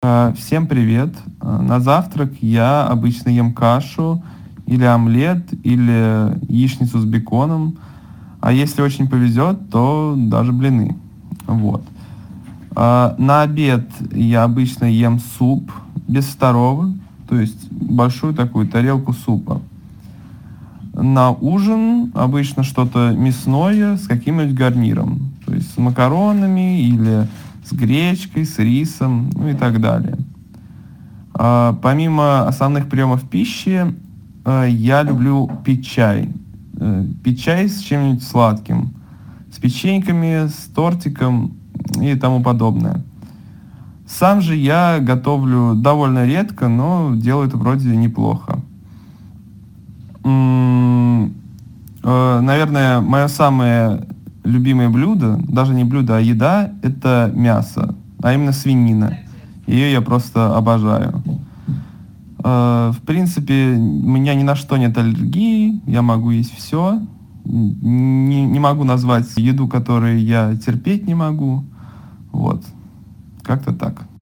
Всем привет. На завтрак я обычно ем кашу или омлет, или яичницу с беконом. А если очень повезет, то даже блины. Вот. На обед я обычно ем суп без второго, то есть большую такую тарелку супа. На ужин обычно что-то мясное с каким-нибудь гарниром, то есть с макаронами или с гречкой, с рисом, ну и так далее. Помимо основных приемов пищи, я люблю пить чай. Пить чай с чем-нибудь сладким, с печеньками, с тортиком и тому подобное. Сам же я готовлю довольно редко, но делаю это вроде неплохо. Наверное, мое самое любимое блюдо, даже не блюдо, а еда, это мясо, а именно свинина. Ее я просто обожаю. В принципе, у меня ни на что нет аллергии, я могу есть все. Не могу назвать еду, которую я терпеть не могу. Вот, как-то так.